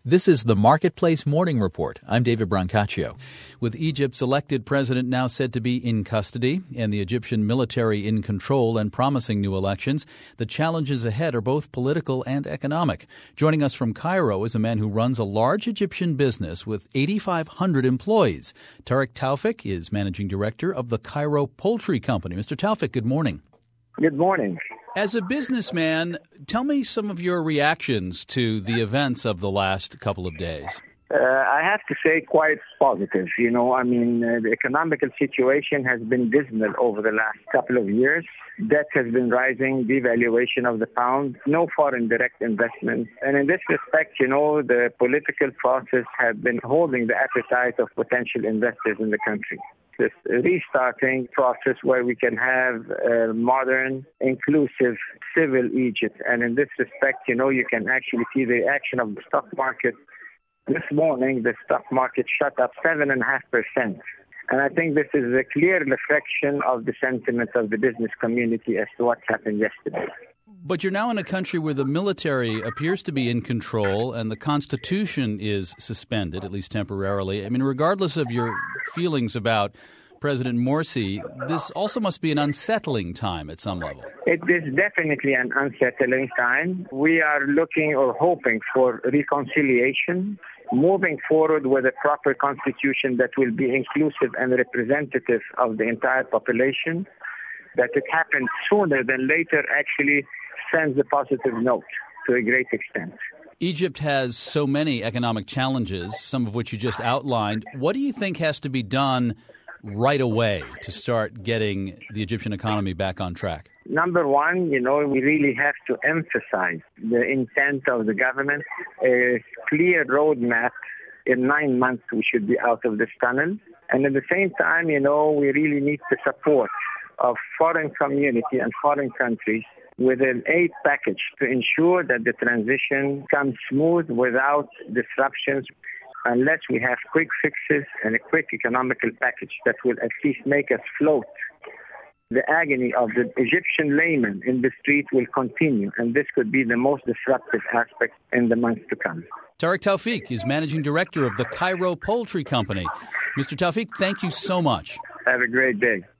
This is the Marketplace Morning Report. I'm David Brancaccio. With Egypt's elected president now said to be in custody and the Egyptian military in control and promising new elections, the challenges ahead are both political and economic. Joining us from Cairo is a man who runs a large Egyptian business with 8,500 employees. Tariq Taufik is managing director of the Cairo Poultry Company. Mr. Taufik, good morning. Good morning. As a businessman, tell me some of your reactions to the events of the last couple of days. I have to say quite positive. The economical situation has been dismal over the last couple of years. Debt has been rising, devaluation of the pound, no foreign direct investment. And in this respect, the political process has been holding the appetite of potential investors in the country. This restarting process where we can have a modern, inclusive, civil Egypt. And in this respect, you can actually see the action of the stock market. This morning, the stock market shot up 7.5%. And I think this is a clear reflection of the sentiment of the business community as to what happened yesterday. But you're now in a country where the military appears to be in control and the Constitution is suspended, at least temporarily. Regardless of your feelings about President Morsi, this also must be an unsettling time at some level. It is definitely an unsettling time. We are looking or hoping for reconciliation, moving forward with a proper constitution that will be inclusive and representative of the entire population. That it happens sooner than later actually sends a positive note to a great extent. Egypt has so many economic challenges, some of which you just outlined. What do you think has to be done right away to start getting the Egyptian economy back on track? Number one, we really have to emphasize the intent of the government, a clear roadmap. In 9 months, we should be out of this tunnel. And at the same time, we really need the support of foreign community and foreign countries with an aid package to ensure that the transition comes smooth without disruptions, unless we have quick fixes and a quick economical package that will at least make us float. The agony of the Egyptian layman in the street will continue, and this could be the most disruptive aspect in the months to come. Tariq Taufik is managing director of the Cairo Poultry Company. Mr. Taufik, thank you so much. Have a great day.